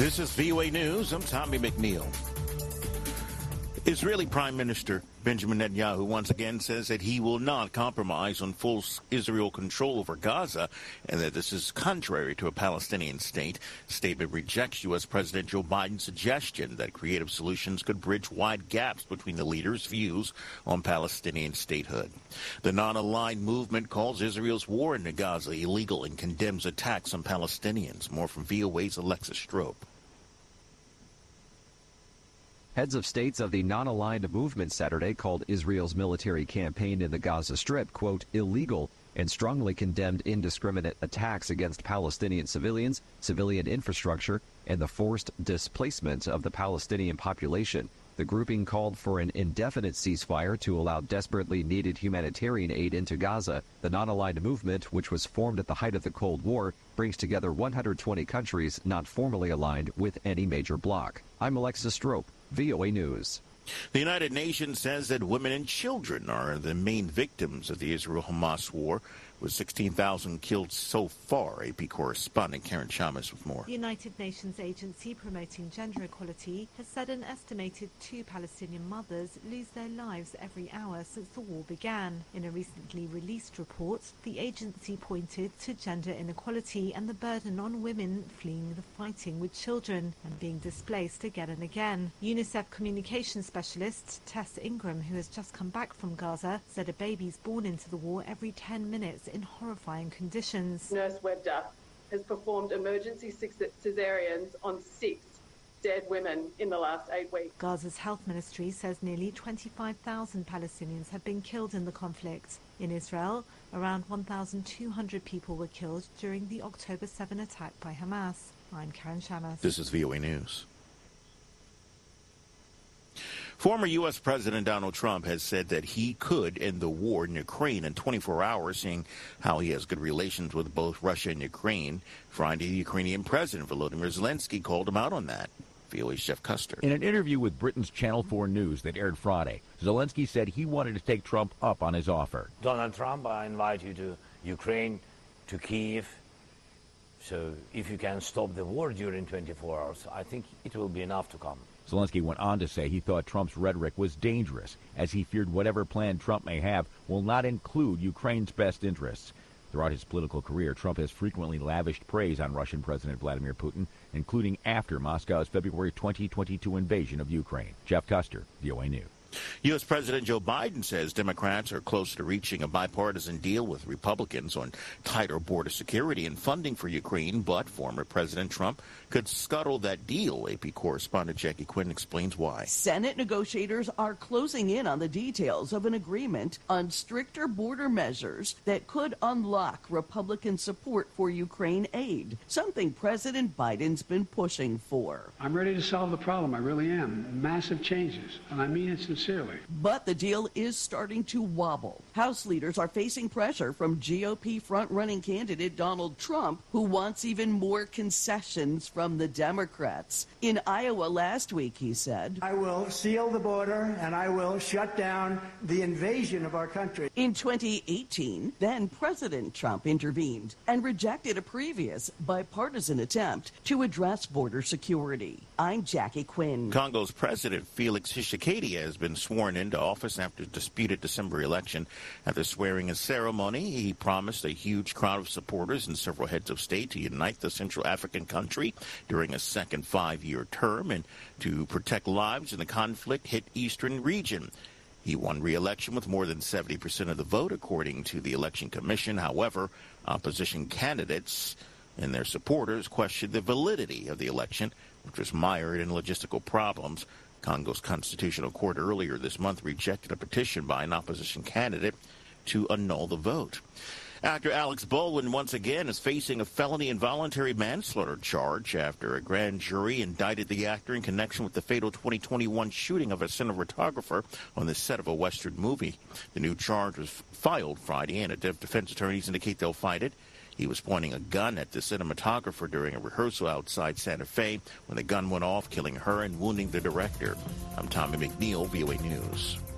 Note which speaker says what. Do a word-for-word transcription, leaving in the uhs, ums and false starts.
Speaker 1: This is V O A News. I'm Tommy McNeil. Israeli Prime Minister Benjamin Netanyahu once again says that he will not compromise on full Israel control over Gaza and that this is contrary to a Palestinian state. The statement rejects U S. President Joe Biden's suggestion that creative solutions could bridge wide gaps between the leaders' views on Palestinian statehood. The non-aligned movement calls Israel's war in Gaza illegal and condemns attacks on Palestinians. More from V O A's Alexis Strope.
Speaker 2: Heads of states of the non-aligned movement Saturday called Israel's military campaign in the Gaza Strip, quote, illegal, and strongly condemned indiscriminate attacks against Palestinian civilians, civilian infrastructure, and the forced displacement of the Palestinian population. The grouping called for an indefinite ceasefire to allow desperately needed humanitarian aid into Gaza. The non-aligned movement, which was formed at the height of the Cold War, brings together one hundred twenty countries not formally aligned with any major bloc. I'm Alexis Strope, V O A News.
Speaker 1: The United Nations says that women and children are the main victims of the Israel-Hamas war, with sixteen thousand killed so far. A P correspondent Karen Chamas with more.
Speaker 3: The United Nations agency promoting gender equality has said an estimated two Palestinian mothers lose their lives every hour since the war began. In a recently released report, the agency pointed to gender inequality and the burden on women fleeing the fighting with children and being displaced again and again. UNICEF communications specialist Tess Ingram, who has just come back from Gaza, said a baby's born into the war every ten minutes in horrifying conditions.
Speaker 4: Nurse Webder has performed emergency cesareans on six dead women in the last eight weeks.
Speaker 3: Gaza's health ministry says nearly twenty-five thousand Palestinians have been killed in the conflict. In Israel, around one thousand two hundred people were killed during the October seventh attack by Hamas. I'm Karen Chamas.
Speaker 1: This is V O A News. Former U S. President Donald Trump has said that he could end the war in Ukraine in twenty-four hours, seeing how he has good relations with both Russia and Ukraine. Friday, the Ukrainian President Volodymyr Zelensky called him out on that. V O A's Jeff Custer.
Speaker 5: In an interview with Britain's Channel four News that aired Friday, Zelensky said he wanted to take Trump up on his offer.
Speaker 6: Donald Trump, I invite you to Ukraine, to Kyiv. So if you can stop the war during twenty-four hours, I think it will be enough to come.
Speaker 5: Zelensky went on to say he thought Trump's rhetoric was dangerous, as he feared whatever plan Trump may have will not include Ukraine's best interests. Throughout his political career, Trump has frequently lavished praise on Russian President Vladimir Putin, including after Moscow's February twenty twenty-two invasion of Ukraine. Jeff Custer, V O A News.
Speaker 1: U S. President Joe Biden says Democrats are close to reaching a bipartisan deal with Republicans on tighter border security and funding for Ukraine, but former President Trump could scuttle that deal. A P correspondent Jackie Quinn explains why.
Speaker 7: Senate negotiators are closing in on the details of an agreement on stricter border measures that could unlock Republican support for Ukraine aid, something President Biden's been pushing for.
Speaker 8: I'm ready to solve the problem. I really am. Massive changes, and I mean it sincerely.
Speaker 7: But the deal is starting to wobble. House leaders are facing pressure from G O P front-running candidate Donald Trump, who wants even more concessions from the Democrats. In Iowa last week, he said,
Speaker 9: I will seal the border and I will shut down the invasion of our country.
Speaker 7: In twenty eighteen, then President Trump intervened and rejected a previous bipartisan attempt to address border security. I'm Jackie Quinn.
Speaker 1: Congo's President Felix Tshisekedi has been sworn into office after a disputed December election. At the swearing-in ceremony, he promised a huge crowd of supporters and several heads of state to unite the Central African country during a second five-year term and to protect lives in the conflict-hit eastern region. He won re-election with more than seventy percent of the vote, according to the Election Commission. However, opposition candidates and their supporters questioned the validity of the election, which was mired in logistical problems. Congo's Constitutional Court earlier this month rejected a petition by an opposition candidate to annul the vote. Actor Alex Baldwin once again is facing a felony involuntary manslaughter charge after a grand jury indicted the actor in connection with the fatal twenty twenty-one shooting of a cinematographer on the set of a Western movie. The new charge was filed Friday, and defense attorneys indicate they'll fight it. He was pointing a gun at the cinematographer during a rehearsal outside Santa Fe when the gun went off, killing her and wounding the director. I'm Tommy McNeil, V O A News.